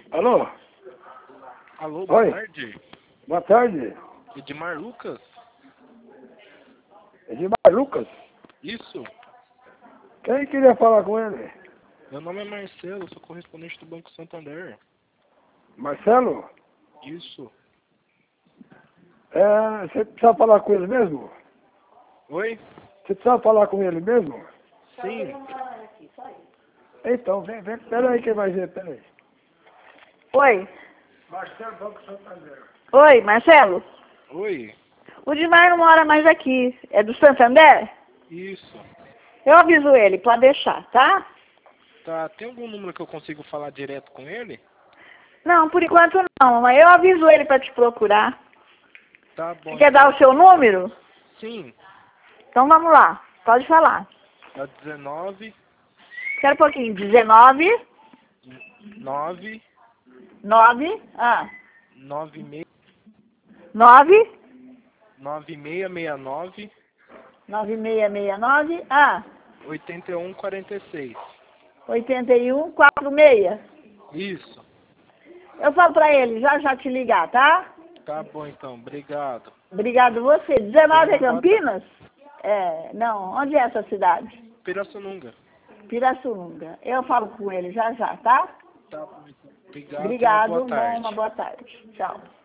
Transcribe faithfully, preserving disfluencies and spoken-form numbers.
Alô? Alô, boa Oi. tarde. Boa tarde. Edmar Lucas? Edmar Lucas? Isso. Quem queria falar com ele? Meu nome é Marcelo, sou correspondente do Banco Santander. Marcelo? Isso. É, você precisa falar com ele mesmo? Oi? Você precisa falar com ele mesmo? Sim. Então, vem, vem, peraí que vai ver, peraí. Oi. Marcelo, Banco Santander. Oi, Marcelo. Oi? O Dimar não mora mais aqui. É do Santander? Isso. Eu aviso ele, pode deixar, tá? Tá, tem algum número que eu consigo falar direto com ele? Não, por enquanto não, mas eu aviso ele para te procurar. Tá bom. Você quer então. dar o seu número? Sim. Então vamos lá, pode falar. É dezenove, Espera um pouquinho, dezenove, nove, nove, ah, nove seis, nove, nove seis seis nove, nove seis seis nove, ah, oito um quatro seis. oitenta e um, quarenta e seis. Isso. Eu falo para ele, já já te ligar, tá? Tá bom então, obrigado. Obrigado você. dezenove é Tenha uma boa Campinas? É, não, onde é essa cidade? Pirassununga. Pirassununga. Eu falo com ele já já, tá? Tá bom então. Obrigado, tenha uma Obrigado, boa bom, tarde. uma boa tarde. Tchau.